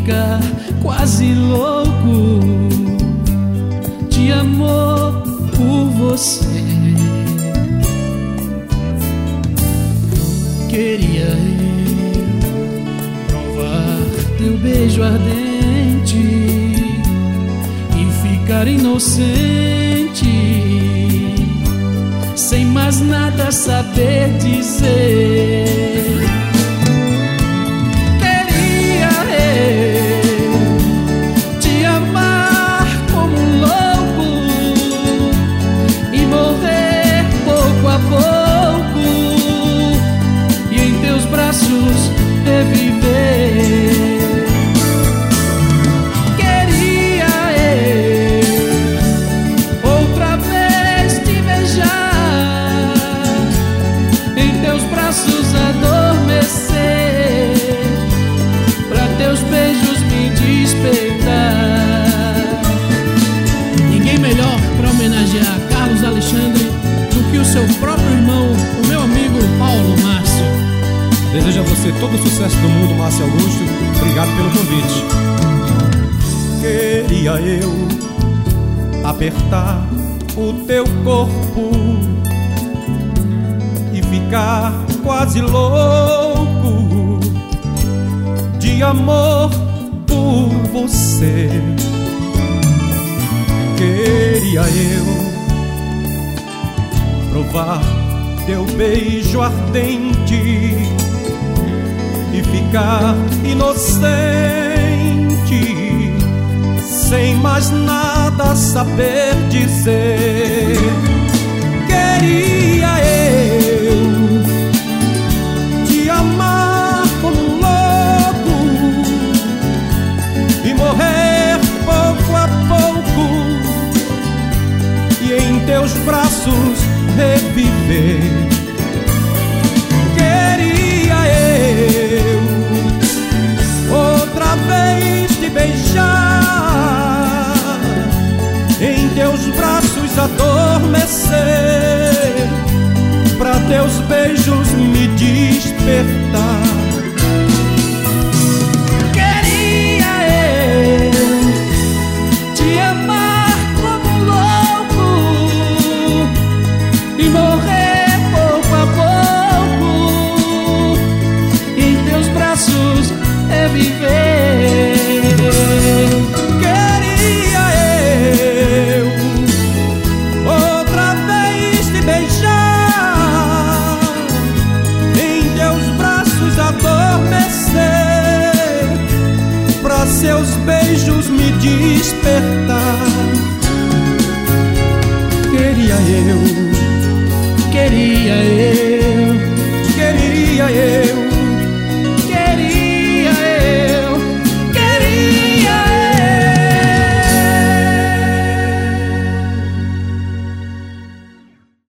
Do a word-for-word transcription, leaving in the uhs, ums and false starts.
ficar quase louco de amor por você. Queria eu provar teu beijo ardente e ficar inocente, sem mais nada saber dizer. Queria eu te amar como um louco e morrer pouco a pouco, e em teus braços reviver. Ninguém melhor para homenagear Carlos Alexandre do que o seu próprio irmão, o meu amigo Paulo Márcio. Desejo a você todo o sucesso do mundo, Márcio Augusto. Obrigado pelo convite. Queria eu apertar o teu corpo e ficar quase louco de amor por você. Queria eu provar teu beijo ardente e ficar inocente, sem mais nada saber dizer. Queria eu te amar como um louco e morrer pouco a pouco, e em teus braços reviver. Queria eu outra vez te beijar, em teus braços adormecer, pra teus beijos me despertar. Viver. Queria eu outra vez te beijar, em teus braços adormecer, pra seus beijos